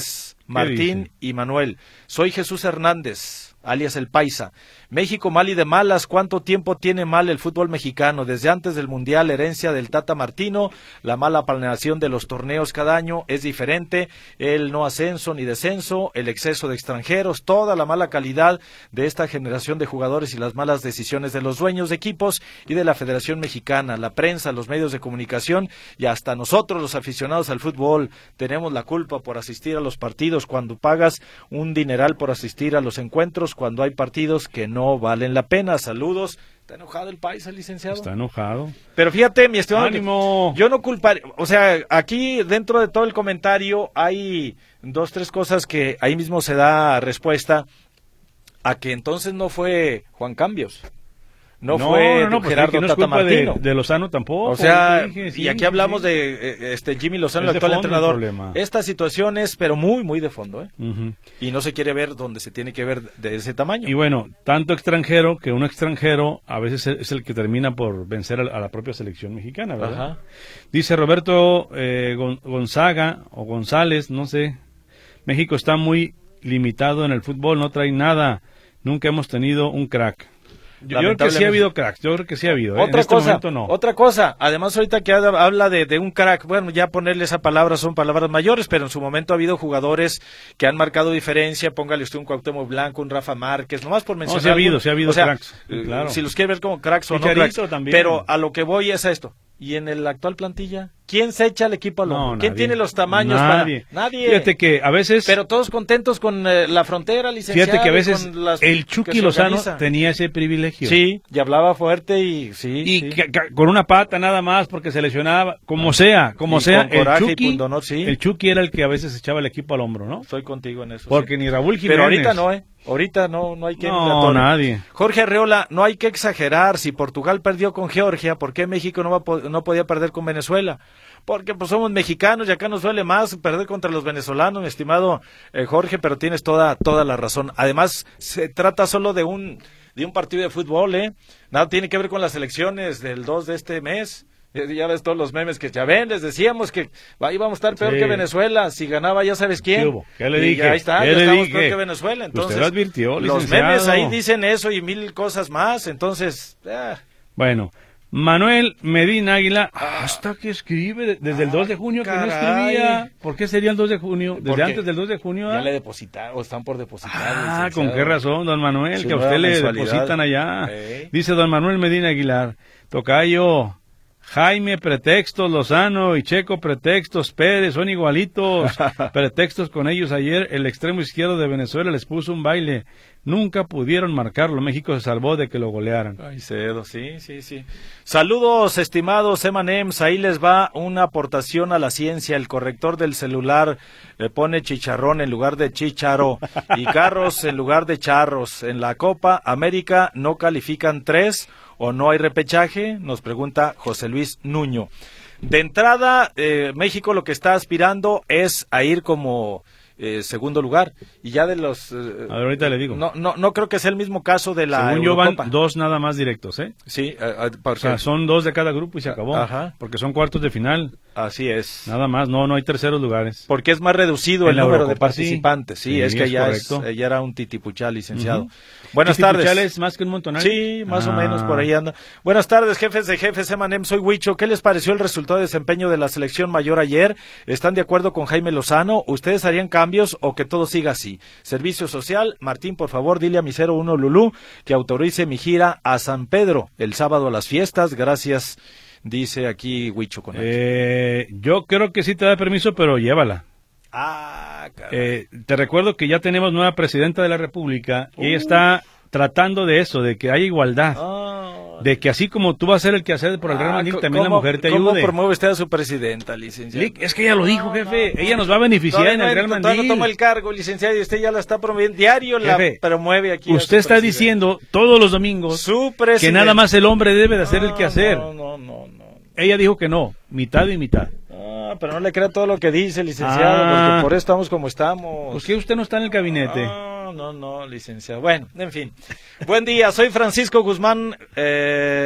Martín y Manuel. Soy Jesús Hernández, alias El Paisa. México mal y de malas, ¿cuánto tiempo tiene mal el fútbol mexicano? Desde antes del Mundial, herencia del Tata Martino, la mala planeación de los torneos cada año es diferente, el no ascenso ni descenso, el exceso de extranjeros, toda la mala calidad de esta generación de jugadores y las malas decisiones de los dueños de equipos y de la Federación Mexicana, la prensa, los medios de comunicación y hasta nosotros los aficionados al fútbol tenemos la culpa por asistir a los partidos cuando pagas un dineral por asistir a los encuentros, cuando hay partidos que no no valen la pena. Saludos. ¿Está enojado el país, el licenciado? Está enojado. Pero fíjate, mi estimado, ¡ánimo! Yo no culparé, o sea, aquí dentro de todo el comentario hay dos, tres cosas que ahí mismo se da respuesta a que entonces no fue Juan Cambios. No, no fue no, no, pues Gerardo no Tata es culpa Martino. De, de Lozano tampoco. O sea, dije, sí, y aquí sí, hablamos sí. de este Jimmy Lozano, es el actual entrenador. El Esta situación es, pero muy, muy de fondo, ¿eh? Uh-huh. Y no se quiere ver donde se tiene que ver de ese tamaño. Y bueno, tanto extranjero que un extranjero a veces es el que termina por vencer a la propia selección mexicana, ¿verdad? Ajá. Dice Roberto eh, Gonzaga o González, no sé. México está muy limitado en el fútbol, no trae nada. Nunca hemos tenido un crack. Yo, yo creo que sí ha habido cracks, yo creo que sí ha habido. ¿eh? Otra en este cosa, momento no. Otra cosa, además ahorita que habla de, de un crack, bueno, ya ponerle esa palabra son palabras mayores, pero en su momento ha habido jugadores que han marcado diferencia, póngale usted un Cuauhtémoc Blanco, un Rafa Márquez, nomás por mencionar. No, sí ha habido, sí ha habido o sea, cracks, claro. Si los quiere ver como cracks o no Chicharito cracks, también. Pero a lo que voy es a esto. ¿Y en el actual plantilla? ¿Quién se echa al equipo al hombro? No, ¿Quién nadie. tiene los tamaños nadie. para...? Nadie. Fíjate que a veces... Pero todos contentos con eh, la frontera, licenciado. Fíjate que a veces las, el Chucky Lozano tenía ese privilegio. Sí, y hablaba fuerte y sí. Y sí. Que, que, con una pata nada más porque se lesionaba, como sea, como y sea. Con coraje el, Chucky, y pundonor, sí. el Chucky era el que a veces echaba el equipo al hombro, ¿no? Estoy contigo en eso. Porque sí. ni Raúl Jiménez... Pero ahorita no, ¿eh? Ahorita no, no hay quien... No, nadie. Jorge Arreola, no hay que exagerar. Si Portugal perdió con Georgia, ¿por qué México no, va, no podía perder con Venezuela? Porque pues somos mexicanos y acá nos duele más perder contra los venezolanos, mi estimado eh, Jorge, pero tienes toda toda la razón. Además, se trata solo de un de un partido de fútbol, ¿eh? Nada tiene que ver con las elecciones del dos de este mes. Ya ves todos los memes que ya ven, les decíamos que ahí vamos a estar peor sí. que Venezuela, si ganaba ya sabes quién. ¿Qué hubo? ¿Qué le dije? Y ahí está, ¿Qué ya le estamos dije? peor que Venezuela. Entonces, usted lo advirtió, los licenciado. memes ahí dicen eso y mil cosas más, entonces... Eh. Bueno, Manuel Medina Águila, hasta que escribe desde el dos de junio que no escribía. ¿Por qué sería el dos de junio? Desde antes del dos de junio. Ya le depositaron, o están por depositar. Ah, con qué razón, don Manuel, que a usted le depositan allá. ¿Eh? Dice don Manuel Medina Aguilar, tocayo... Jaime, pretextos, Lozano y Checo, pretextos, Pérez, son igualitos, pretextos con ellos. Ayer el extremo izquierdo de Venezuela les puso un baile, nunca pudieron marcarlo, México se salvó de que lo golearan. Ay, cedo, sí, sí, sí. Saludos, estimados Emanems, ahí les va una aportación a la ciencia, el corrector del celular le pone chicharrón en lugar de chicharo y carros en lugar de charros. En la Copa América no califican tres, ¿o no hay repechaje? Nos pregunta José Luis Nuño. De entrada, eh, México lo que está aspirando es a ir como eh, segundo lugar. Y ya de los... Eh, a ver, ahorita le digo. No, no, no creo que sea el mismo caso de la Según Eurocopa. yo van dos nada más directos, ¿eh? Sí. Eh, eh, o sea, son dos de cada grupo y se acabó. Ajá. Porque son cuartos de final. Así es. Nada más, no, no hay terceros lugares. Porque es más reducido en el número Eurocopa, de participantes. Sí, sí, sí es que es ya, es, ya era un titipuchal, licenciado. Uh-huh. Buenas tardes. ¿Titipuchal es más que un montonario? Sí, más ah. o menos por ahí anda. Buenas tardes, jefes de jefes, Emanem, soy Huicho. ¿Qué les pareció el resultado de desempeño de la selección mayor ayer? ¿Están de acuerdo con Jaime Lozano? ¿Ustedes harían cambios o que todo siga así? Servicio social, Martín, por favor, dile a mi cero uno Lulú que autorice mi gira a San Pedro el sábado a las fiestas. Gracias. Dice aquí Huicho con eh, yo creo que sí te da permiso, pero llévala. Ah, eh, te recuerdo que ya tenemos nueva presidenta de la República y uh. ella está tratando de eso, de que haya igualdad. Oh. De que así como tú vas a ser el que hacer por el Real Madrid, ah, también la mujer te ayude. ¿Cómo promueve usted a su presidenta, licenciado? Es que ella lo dijo, jefe. No, no, ella nos va a beneficiar no, en el Real Madrid. No toma el cargo, licenciado, y usted ya la está promoviendo. Diario jefe, la promueve aquí. Usted está diciendo todos los domingos que nada más el hombre debe de hacer no, el quehacer. No, no, no, no. Ella dijo que no, mitad y mitad. Ah, pero no le crea todo lo que dice, licenciado, ah, porque por eso estamos como estamos. Pues que usted no está en el gabinete. No, no, no, licenciado. Bueno, en fin. Buen día, soy Francisco Guzmán.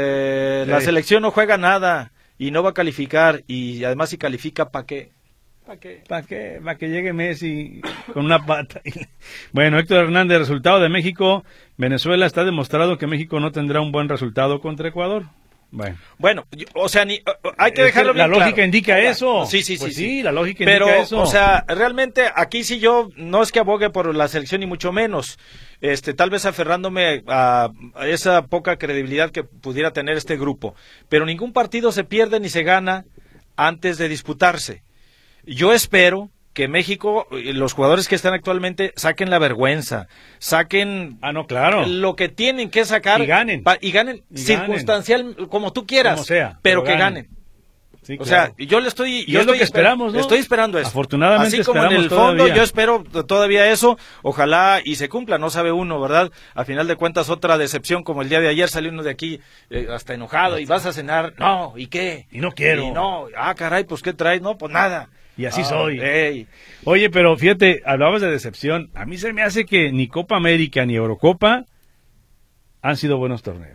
Eh, la selección no juega nada y no va a calificar. Y además si califica, ¿para qué? ¿Para qué? ¿Para qué? Para que llegue Messi con una pata. Bueno, Héctor Hernández, resultado de México. Venezuela, está demostrado que México no tendrá un buen resultado contra Ecuador. Bueno, bueno, o sea, ni, hay que dejarlo bien claro. La lógica claro. indica eso. Sí, sí, pues sí, sí, sí. la lógica Pero, indica eso. o sea, realmente aquí sí yo no es que abogue por la selección ni mucho menos. Este, tal vez aferrándome a, a esa poca credibilidad que pudiera tener este grupo. Pero ningún partido se pierde ni se gana antes de disputarse. Yo espero que México, los jugadores que están actualmente, saquen la vergüenza, saquen ah, no, claro. lo que tienen que sacar y ganen, pa, y ganen y circunstancial, ganen. Como tú quieras, como sea, pero, pero que ganen. ganen. Sí, o claro. sea, yo le estoy... Y yo es estoy lo que esperamos, ¿no? Estoy esperando eso. Afortunadamente así como en el fondo, todavía. yo espero todavía eso, ojalá y se cumpla, no sabe uno, ¿verdad? A final de cuentas, otra decepción, como el día de ayer salió uno de aquí eh, hasta enojado, y vas a cenar, no, ¿y qué? Y no quiero. Y no, ah, caray, pues ¿qué traes? No, pues nada. Y así ah, soy. Ey. Oye, pero fíjate, hablabas de decepción. A mí se me hace que ni Copa América ni Eurocopa han sido buenos torneos.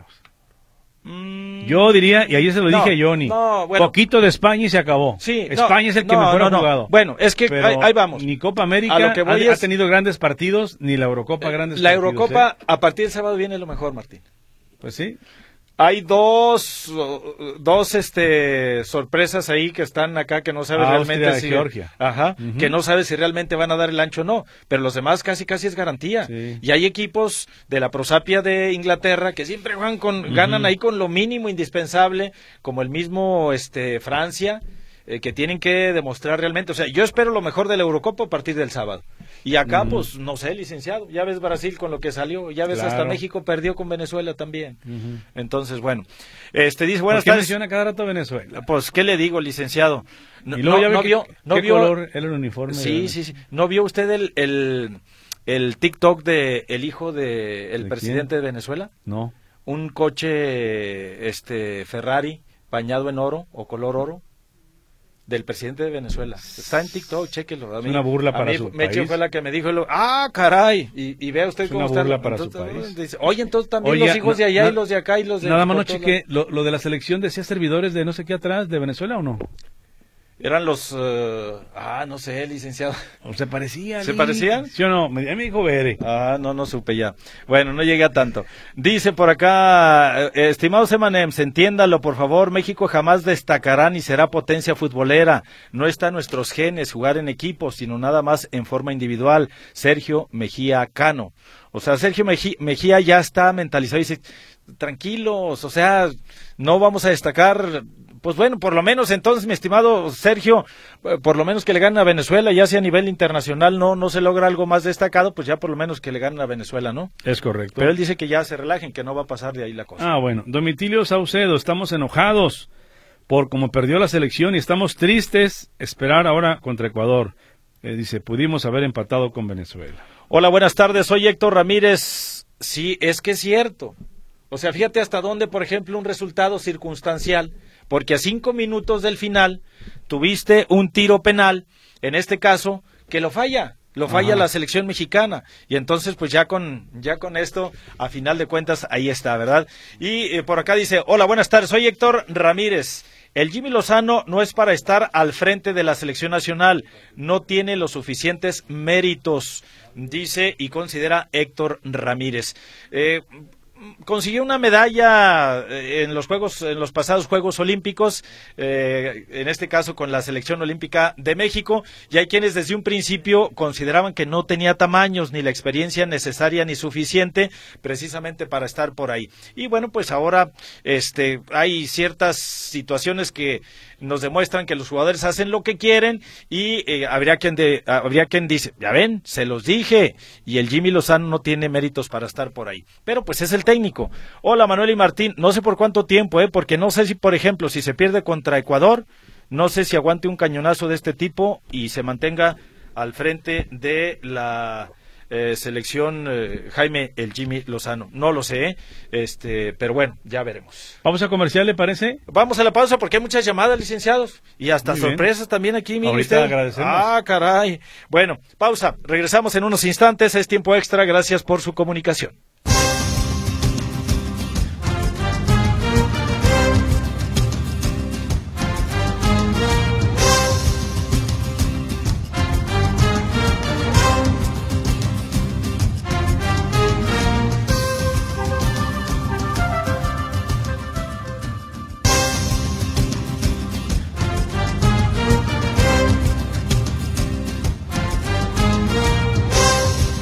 Mm, Yo diría, y ayer se lo no, dije a Johnny, no, bueno, poquito de España y se acabó. Sí, España no, es el que no, mejor no, ha no. jugado. Bueno, es que ahí, ahí vamos. Ni Copa América a lo que voy ha, es, ha tenido grandes partidos, ni la Eurocopa grandes la partidos. La Eurocopa, ¿eh? a partir del sábado viene lo mejor, Martín. Pues sí. Hay dos, dos este, sorpresas ahí que están acá que no sabes Austria, realmente si... Georgia. Ajá, uh-huh. que no sabes si realmente van a dar el ancho o no, pero los demás casi casi es garantía. Sí. Y hay equipos de la prosapia de Inglaterra que siempre juegan con, uh-huh. ganan ahí con lo mínimo indispensable, como el mismo este Francia, eh, que tienen que demostrar realmente. O sea, yo espero lo mejor de la Eurocopa a partir del sábado. Y acá, uh-huh. pues, no sé, licenciado, ya ves Brasil con lo que salió, ya ves claro. hasta México perdió con Venezuela también. Uh-huh. Entonces, bueno, este dice, buenas ¿Por qué tardes. menciona cada rato Venezuela? Pues, ¿qué le digo, licenciado? No, y luego no, ya ve no que, vio, no ¿qué vio, color era el uniforme? Sí, de... sí, sí. ¿No vio usted el, el, el TikTok de el hijo de el ¿De presidente quién? de Venezuela? No. Un coche, este, Ferrari, bañado en oro o color oro. Del presidente de Venezuela. Está en TikTok, chéquelo. A mí, es una burla para a mí, su Meche país. Fue la que me dijo, ah, caray, y, y vea usted es cómo una está. burla para entonces, su país. Dice, oye, entonces también Oye, los hijos na, de allá na, y los de acá y los de... Nada más no chequé, lo, lo de la selección decía servidores de no sé qué atrás, de Venezuela o no? Eran los... Uh, ah, no sé, licenciado. ¿O se parecían? ¿Se parecían? ¿Sí o no? Me, me dijo Bere. Ah, no, no supe ya. Bueno, no llegué a tanto. Dice por acá, eh, estimado Semanems, entiéndalo, por favor, México jamás destacará ni será potencia futbolera. No está en nuestros genes jugar en equipo, sino nada más en forma individual. Sergio Mejía Cano. O sea, Sergio Mejía, Mejía ya está mentalizado y dice, tranquilos, o sea, no vamos a destacar... Pues bueno, por lo menos entonces, mi estimado Sergio, por lo menos que le ganen a Venezuela, ya sea a nivel internacional no no se logra algo más destacado, pues ya por lo menos que le ganen a Venezuela, ¿no? Es correcto. Pero él dice que ya se relajen, que no va a pasar de ahí la cosa. Ah, bueno. Domitilio Saucedo, estamos enojados por cómo perdió la selección y estamos tristes esperar ahora contra Ecuador. Eh, dice, pudimos haber empatado con Venezuela. Hola, buenas tardes, soy Héctor Ramírez. Sí, es que es cierto. O sea, fíjate hasta dónde, por ejemplo, un resultado circunstancial, porque a cinco minutos del final tuviste un tiro penal, en este caso, que lo falla, lo falla Ajá. la selección mexicana, y entonces pues ya con ya con esto, a final de cuentas, ahí está, ¿verdad? Y eh, por acá dice, hola, buenas tardes, soy Héctor Ramírez. El Jimmy Lozano no es para estar al frente de la selección nacional, no tiene los suficientes méritos, dice y considera Héctor Ramírez. Eh, consiguió una medalla en los juegos, en los pasados Juegos Olímpicos, eh, en este caso con la selección olímpica de México, y hay quienes desde un principio consideraban que no tenía tamaños ni la experiencia necesaria ni suficiente precisamente para estar por ahí. Y bueno, pues ahora este hay ciertas situaciones que nos demuestran que los jugadores hacen lo que quieren y eh, habría quien de, habría quien dice, ya ven, se los dije, y el Jimmy Lozano no tiene méritos para estar por ahí. Pero pues es el técnico. Hola, Manuel y Martín, no sé por cuánto tiempo, eh, porque no sé si, por ejemplo, si se pierde contra Ecuador, no sé si aguante un cañonazo de este tipo y se mantenga al frente de la eh, selección eh, Jaime el Jimmy Lozano. No lo sé, este, pero bueno, ya veremos. ¿Vamos a comercial, le parece? Vamos a la pausa porque hay muchas llamadas, licenciados, y hasta Muy sorpresas bien. también aquí. Mire Ahorita usted. agradecemos. Ah, caray. Bueno, pausa. Regresamos en unos instantes. Es tiempo extra. Gracias por su comunicación.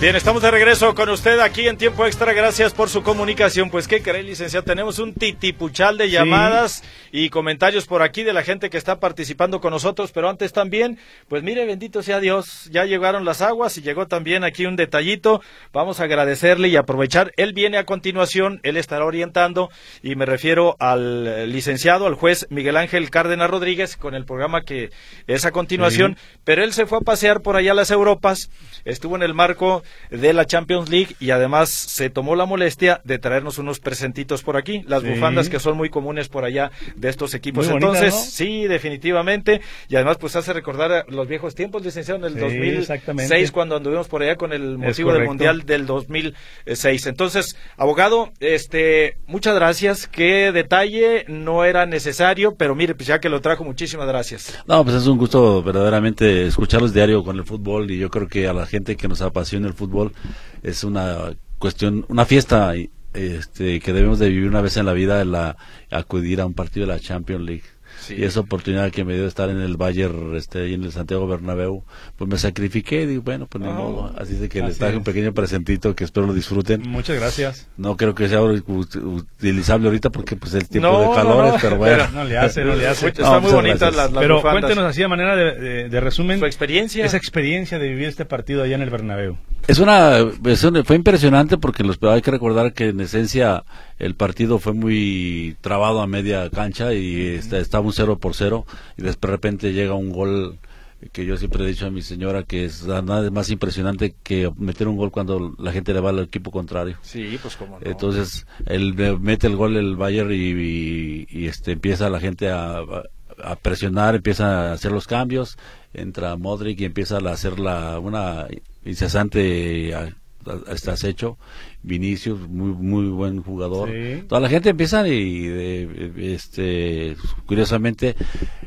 Bien, estamos de regreso con usted aquí en Tiempo Extra. Gracias por su comunicación. Pues, ¿qué cree, licenciado? Tenemos un titipuchal de llamadas sí. y comentarios por aquí de la gente que está participando con nosotros. Pero antes también, pues mire, bendito sea Dios, ya llegaron las aguas y llegó también aquí un detallito. Vamos a agradecerle y aprovechar. Él viene a continuación, él estará orientando, y me refiero al licenciado, al juez Miguel Ángel Cárdenas Rodríguez, con el programa que es a continuación. Sí. Pero él se fue a pasear por allá a las Europas, estuvo en el marco de la Champions League y además se tomó la molestia de traernos unos presentitos por aquí, las sí. bufandas que son muy comunes por allá de estos equipos. Muy entonces, bonita, ¿no? Sí, definitivamente, y además pues hace recordar los viejos tiempos, licenciado, en el sí, dos mil seis, cuando anduvimos por allá con el motivo del Mundial del dos mil seis. Entonces, abogado, este, muchas gracias, qué detalle, no era necesario, pero mire, pues ya que lo trajo, muchísimas gracias. No, pues es un gusto verdaderamente escucharlos diario con el fútbol, y yo creo que a la gente que nos apasiona el fútbol es una cuestión, una fiesta este, que debemos de vivir una vez en la vida, la, acudir a un partido de la Champions League. Sí. Y esa oportunidad que me dio de estar en el Bayern, este, ahí en el Santiago Bernabéu, pues me sacrifiqué y digo, bueno, pues ni oh, modo. Así de que les traje un pequeño presentito que espero lo disfruten. Muchas gracias. No creo que sea utilizable ahorita porque pues el tiempo no, de calores, no, no. pero bueno. Pero no le hace, no le hace. Están no, muy bonitas las, las Pero bufandas. Cuéntenos así a manera de, de, de resumen. Su experiencia. Esa experiencia de vivir este partido allá en el Bernabéu. Es una, es una, fue impresionante porque los, hay que recordar que en esencia el partido fue muy trabado a media cancha y uh-huh. está, estaba un cero por cero y de repente llega un gol que yo siempre he dicho a mi señora que es nada más impresionante que meter un gol cuando la gente le va al equipo contrario. Sí, pues cómo no. Entonces él mete el gol el Bayern y, y, y este empieza la gente a, a presionar, empieza a hacer los cambios, entra Modric y empieza a hacer la una incesante a, está hecho Vinicius, muy muy buen jugador. Sí. Toda la gente empieza y de, este curiosamente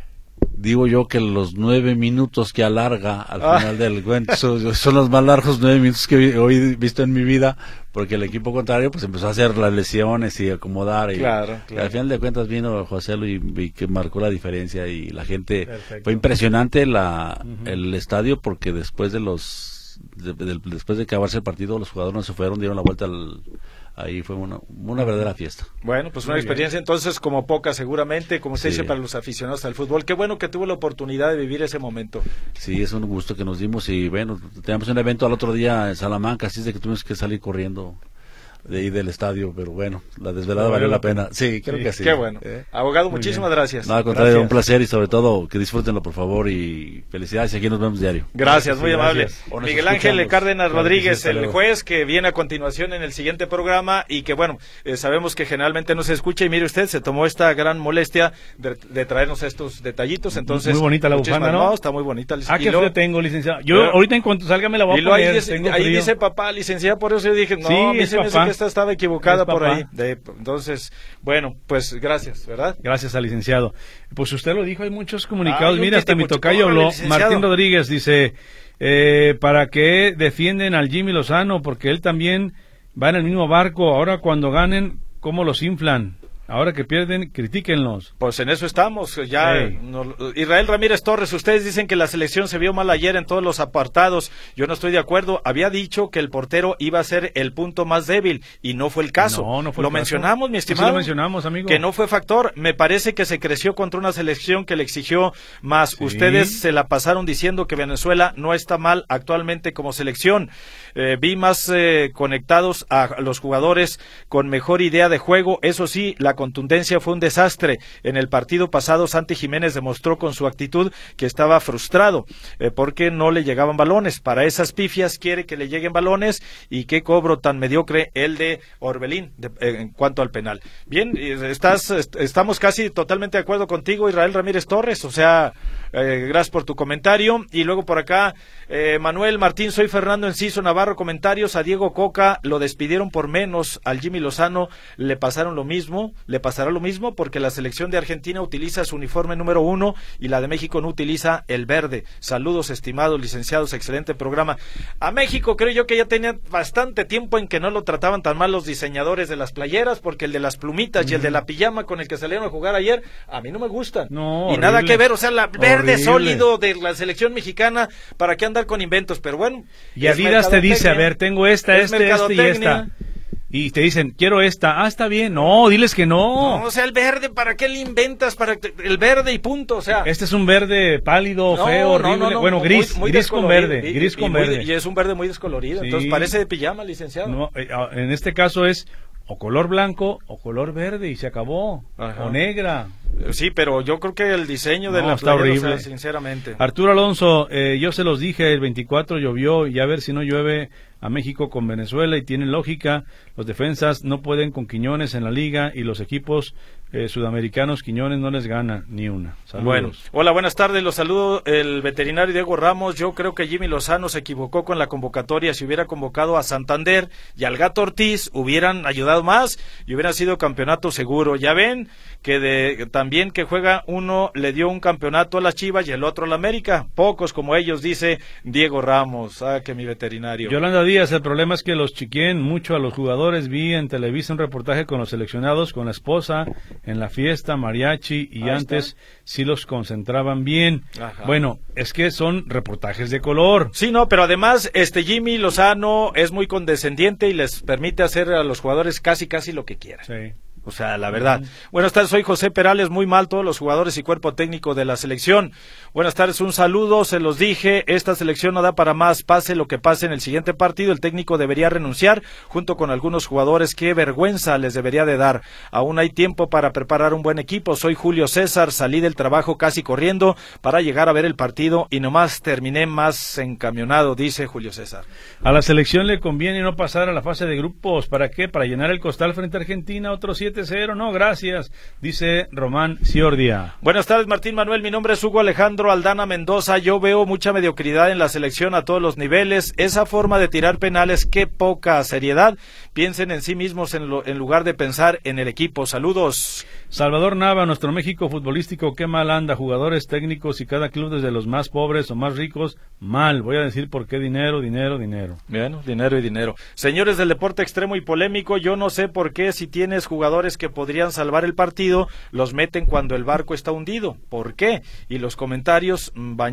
digo yo que los nueve minutos que alarga al ah. final del cuento son, son los más largos nueve minutos que he visto en mi vida, porque el equipo contrario pues empezó a hacer las lesiones y acomodar y, claro, claro. y al final de cuentas vino José Luis y, y que marcó la diferencia y la gente. Perfecto. Fue impresionante la uh-huh. el estadio porque después de los De, de, después de acabarse el partido los jugadores no se fueron, dieron la vuelta al, ahí fue una, una verdadera fiesta. Bueno, pues una Muy experiencia bien. Entonces como poca seguramente, como usted sí. dice, para los aficionados al fútbol. Qué bueno que tuvo la oportunidad de vivir ese momento. Sí, es un gusto que nos dimos y bueno, teníamos un evento al otro día en Salamanca, así es de que tuvimos que salir corriendo de ahí del estadio, pero bueno, la desvelada valió la pena. Sí, creo sí, que sí. Qué bueno. ¿Eh? Abogado, Muy muchísimas bien. gracias. No, al contrario, gracias. Un placer y sobre todo que disfrútenlo, por favor, y felicidades, aquí nos vemos diario. Gracias, muy sí, amable. Gracias. Miguel Ángel Cárdenas Rodríguez, el juez que viene a continuación en el siguiente programa y que bueno, eh, sabemos que generalmente no se escucha y mire usted, se tomó esta gran molestia de, de traernos estos detallitos, entonces. Muy bonita la bufanda, ¿no? no está muy bonita. Ah, que frío tengo, licenciado. Yo pero, ahorita en cuanto salga me la voy a poner. Ahí dice, ahí dice papá, licenciado, por eso yo dije, no, sí, a mí se me dice que esta estaba equivocada por ahí. De, entonces, bueno, pues gracias, ¿verdad? Gracias al licenciado. Pues usted lo dijo, hay muchos comunicados. Ay, Mira, hasta mi tocayo habló. Martín Rodríguez dice, eh, ¿para qué defienden al Jimmy Lozano? Porque él también va en el mismo barco. Ahora cuando ganen, ¿cómo los inflan? Ahora que pierden, critíquenlos. Pues en eso estamos. Ya hey. no, Israel Ramírez Torres, ustedes dicen que la selección se vio mal ayer en todos los apartados. Yo no estoy de acuerdo. Había dicho que el portero iba a ser el punto más débil y no fue el caso. No, no fue lo el mencionamos, caso. mi estimado. Sí lo mencionamos, amigo. Que no fue factor. Me parece que se creció contra una selección que le exigió más. Sí. Ustedes se la pasaron diciendo que Venezuela no está mal actualmente como selección. Eh, vi más eh, conectados a los jugadores con mejor idea de juego. Eso sí, la contundencia fue un desastre. En el partido pasado Santi Jiménez demostró con su actitud que estaba frustrado eh, porque no le llegaban balones. Para esas pifias quiere que le lleguen balones y qué cobro tan mediocre el de Orbelín de, eh, en cuanto al penal. Bien, estás, est estamos casi totalmente de acuerdo contigo, Israel Ramírez Torres, o sea, eh, gracias por tu comentario. Y luego por acá, eh, Manuel Martín, soy Fernando Enciso Navarro, comentarios, a Diego Coca lo despidieron por menos, al Jimmy Lozano le pasaron lo mismo, le pasará lo mismo porque la selección de Argentina utiliza su uniforme número uno y la de México no utiliza el verde. Saludos, estimados licenciados, excelente programa. A México creo yo que ya tenía bastante tiempo en que no lo trataban tan mal los diseñadores de las playeras, porque el de las plumitas mm. y el de la pijama con el que salieron a jugar ayer, a mí no me gustan. No, y horrible. nada que ver, o sea, la verde Horrible. sólido de la selección mexicana, ¿para qué andar con inventos? Pero bueno. Y Adidas te dice, a ver, tengo esta, este, este y esta. Y te dicen, quiero esta. Ah, está bien. No, diles que no. No, o sea, el verde, ¿para qué le inventas? Para el verde y punto, o sea. Este es un verde pálido, no, feo, horrible. No, no, no, bueno, gris, muy, muy gris con verde. Y, gris con y muy, verde. Y es un verde muy descolorido. Sí. Entonces parece de pijama, licenciado. No, en este caso es o color blanco o color verde y se acabó. Ajá. O negra. Sí, pero yo creo que el diseño de no, la está playera, horrible. O sea, sinceramente. Arturo Alonso, eh, yo se los dije, el veinticuatro llovió y a ver si no llueve a México con Venezuela y tiene lógica. Los defensas no pueden con Quiñones en la liga y los equipos eh, sudamericanos Quiñones no les gana ni una. Saludos. Bueno, hola, buenas tardes, los saludo el veterinario Diego Ramos. Yo creo que Jimmy Lozano se equivocó con la convocatoria. Si hubiera convocado a Santander y al Gato Ortiz, hubieran ayudado más y hubiera sido campeonato seguro. Ya ven que de, también que juega uno le dio un campeonato a las Chivas y el otro a la América. Pocos como ellos, dice Diego Ramos. Ah, que mi veterinario. Yolanda Díaz, el problema es que los chiquien mucho a los jugadores. Vi en Televisa un reportaje con los seleccionados, con la esposa, en la fiesta, mariachi, y Ahí antes está. sí los concentraban bien. Ajá. Bueno, es que son reportajes de color. Sí, no, pero además este Jimmy Lozano es muy condescendiente y les permite hacer a los jugadores casi casi lo que quieran. Sí. O sea, la verdad. Uh-huh. Buenas tardes, soy José Perales, muy mal todos los jugadores y cuerpo técnico de la selección. Buenas tardes, un saludo, se los dije, esta selección no da para más, pase lo que pase en el siguiente partido, el técnico debería renunciar junto con algunos jugadores, qué vergüenza les debería de dar. Aún hay tiempo para preparar un buen equipo, soy Julio César, salí del trabajo casi corriendo para llegar a ver el partido y nomás terminé más encamionado, dice Julio César. A la selección le conviene no pasar a la fase de grupos, ¿para qué? Para llenar el costal frente a Argentina, otros siete cero, no, gracias, dice Román Ciordia. Buenas tardes, Martín Manuel, mi nombre es Hugo Alejandro Aldana Mendoza, yo veo mucha mediocridad en la selección a todos los niveles, esa forma de tirar penales, qué poca seriedad, piensen en sí mismos en, lo, en lugar de pensar en el equipo, saludos. Salvador Nava, nuestro México futbolístico, qué mal anda, jugadores técnicos y cada club desde los más pobres o más ricos, mal, voy a decir por qué dinero, dinero, dinero. Bueno, dinero y dinero. Señores del deporte extremo y polémico, yo no sé por qué si tienes jugadores que podrían salvar el partido, los meten cuando el barco está hundido, ¿por qué? Y los comentarios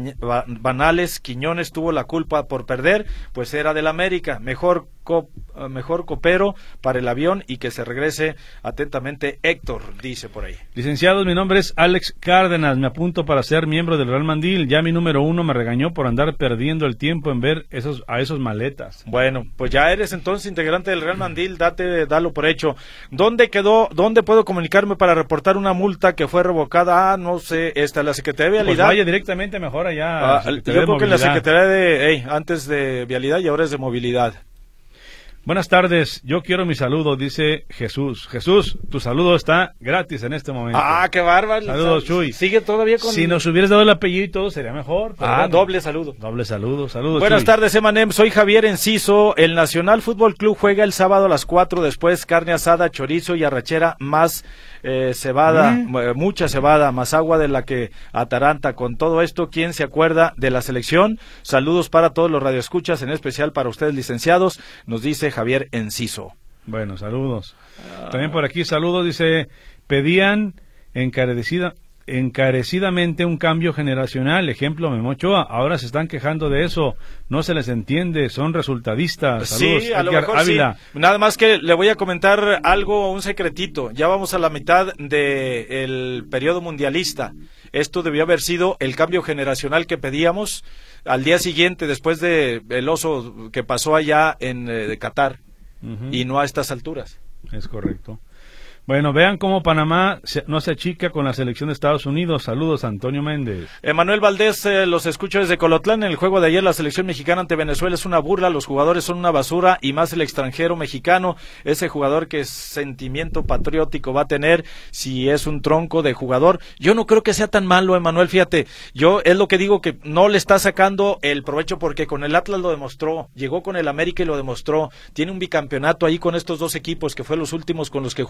banales, Quiñones tuvo la culpa por perder, pues era del América, mejor cop, mejor copero para el avión y que se regrese atentamente Héctor, dice por ahí. Licenciados, mi nombre es Alex Cárdenas, me apunto para ser miembro del Real Mandil, ya mi número uno me regañó por andar perdiendo el tiempo en ver esos a esos maletas. Bueno, pues ya eres entonces integrante del Real Mandil, date, dalo por hecho. ¿Dónde quedó, dónde puedo comunicarme para reportar una multa que fue revocada? Ah, no sé, esta, la Secretaría de Vialidad. Pues vaya directamente mejor allá. Ah, yo creo que en la Secretaría de, hey, antes de Vialidad y ahora es de Movilidad. Buenas tardes, yo quiero mi saludo, dice Jesús. Jesús, tu saludo está gratis en este momento. Ah, qué bárbaro. Saludos, Chuy. Sigue todavía con... Si nos hubieras dado el apellido y todo sería mejor. Ah, bueno. doble saludo. Doble saludo, saludos, Buenas Chuy. tardes, Emanem, soy Javier Enciso. El Nacional Fútbol Club juega el sábado a las cuatro, después carne asada, chorizo y arrachera, más eh, cebada, ¿Eh? mucha cebada, más agua de la que ataranta. Con todo esto, ¿quién se acuerda de la selección? Saludos para todos los radioescuchas, en especial para ustedes, licenciados, nos dice Javier Enciso. Bueno, saludos. Ah. También por aquí saludos, dice, pedían encarecida, encarecidamente un cambio generacional, ejemplo Memo Ochoa, ahora se están quejando de eso, no se les entiende, son resultadistas. Saludos, sí, a lo mejor Ávila. Sí. Nada más que le voy a comentar algo, un secretito, ya vamos a la mitad del periodo mundialista, esto debió haber sido el cambio generacional que pedíamos al día siguiente, después de el oso que pasó allá en eh, Qatar. Uh-huh. Y no a estas alturas. Es correcto. Bueno, vean cómo Panamá se, no se achica con la selección de Estados Unidos. Saludos, Antonio Méndez. Emanuel Valdés, eh, los escucho desde Colotlán. En el juego de ayer, la selección mexicana ante Venezuela es una burla. Los jugadores son una basura y más el extranjero mexicano. Ese jugador que sentimiento patriótico va a tener si es un tronco de jugador. Yo no creo que sea tan malo, Emanuel. Fíjate, yo es lo que digo, que no le está sacando el provecho porque con el Atlas lo demostró. Llegó con el América y lo demostró. Tiene un bicampeonato ahí con estos dos equipos que fue los últimos con los que jugó en México.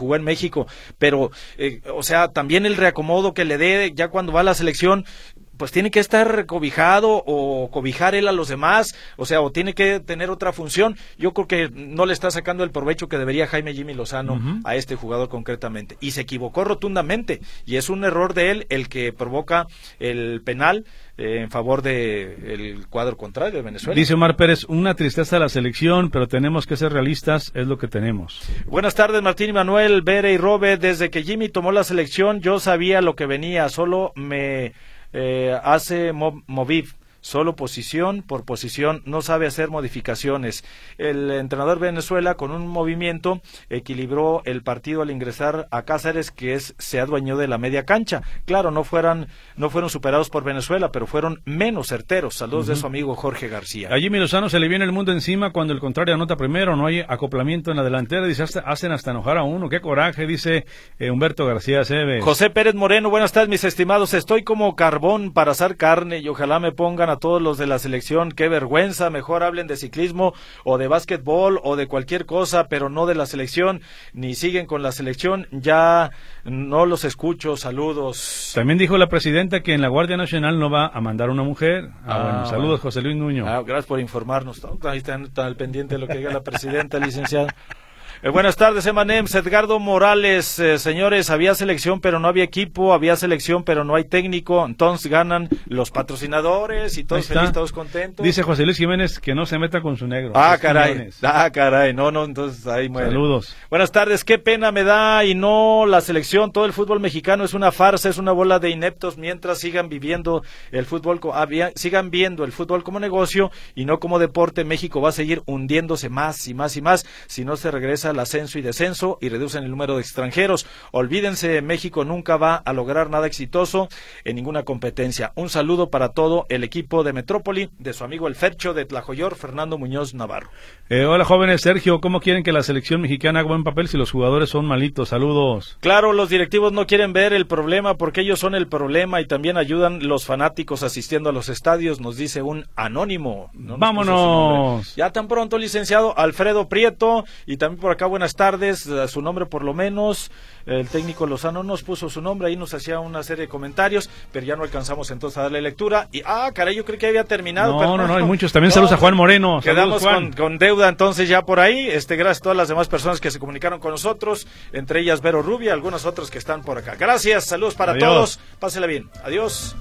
México, pero, eh, o sea, también el reacomodo que le dé ya cuando va a la selección, pues tiene que estar cobijado o cobijar él a los demás, o sea, o tiene que tener otra función. Yo creo que no le está sacando el provecho que debería Jaime Jimmy Lozano uh-huh. a este jugador concretamente, y se equivocó rotundamente, y es un error de él el que provoca el penal eh, en favor de el cuadro contrario de Venezuela. Dice Omar Pérez, una tristeza a la selección, pero tenemos que ser realistas, es lo que tenemos. Buenas tardes, Martín y Manuel, Bere y Robe. Desde que Jimmy tomó la selección, yo sabía lo que venía, solo me Eh, hace Moviv, solo posición por posición, no sabe hacer modificaciones. El entrenador de Venezuela con un movimiento equilibró el partido al ingresar a Cáceres, que es se adueñó de la media cancha. Claro, no fueran no fueron superados por Venezuela, pero fueron menos certeros. Saludos uh-huh. de su amigo Jorge García. A Jimmy Lozano se le viene el mundo encima cuando el contrario anota primero, no hay acoplamiento en la delantera, dice, hasta, hacen hasta enojar a uno, qué coraje, dice eh, Humberto García Cebes. José Pérez Moreno, buenas tardes, mis estimados, estoy como carbón para asar carne y ojalá me pongan a todos los de la selección, qué vergüenza, mejor hablen de ciclismo o de básquetbol o de cualquier cosa, pero no de la selección, ni siguen con la selección, ya no los escucho, saludos. También dijo la presidenta que en la Guardia Nacional no va a mandar una mujer. Ah, ah bueno, saludos bueno. José Luis Nuño. Ah, gracias por informarnos, ahí están tan al pendiente de lo que diga la presidenta, licenciado. Eh, buenas tardes, Emanems. Edgardo Morales, eh, señores, había selección pero no había equipo, había selección pero no hay técnico, entonces ganan los patrocinadores y todos felices, todos contentos. Dice José Luis Jiménez que no se meta con su negro. Ah, caray, Jiménez. ah, caray, no, no, entonces ahí muere. Saludos. Buenas tardes, qué pena me da y no la selección, todo el fútbol mexicano es una farsa, es una bola de ineptos mientras sigan viviendo el fútbol, ah, sigan viendo el fútbol como negocio y no como deporte. México va a seguir hundiéndose más y más y más si no se regresa al ascenso y descenso y reducen el número de extranjeros. Olvídense, México nunca va a lograr nada exitoso en ninguna competencia. Un saludo para todo el equipo de Metrópoli, de su amigo el Fercho de Tlajoyor, Fernando Muñoz Navarro. Eh, hola jóvenes, Sergio, ¿cómo quieren que la selección mexicana haga buen papel si los jugadores son malitos? Saludos. Claro, los directivos no quieren ver el problema porque ellos son el problema y también ayudan los fanáticos asistiendo a los estadios, nos dice un anónimo. No Vámonos. Ya tan pronto, licenciado Alfredo Prieto, y también por acá buenas tardes, su nombre por lo menos, el técnico Lozano nos puso su nombre, ahí nos hacía una serie de comentarios, pero ya no alcanzamos entonces a darle lectura, y ah, caray, yo creí que había terminado. No, pero no, no, hay muchos, también no, saludos a Juan Moreno. Quedamos Juan. Con, con deuda entonces ya por ahí, este gracias a todas las demás personas que se comunicaron con nosotros, entre ellas Vero Rubia, algunas otras que están por acá. Gracias, saludos para Adiós. Todos, pásela bien, adiós.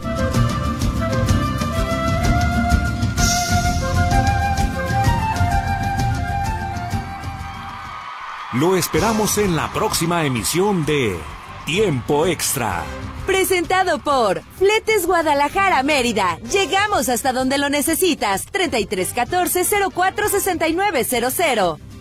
Lo esperamos en la próxima emisión de Tiempo Extra. Presentado por Fletes Guadalajara Mérida. Llegamos hasta donde lo necesitas. treinta y tres catorce cero cuatro sesenta y nueve cero cero.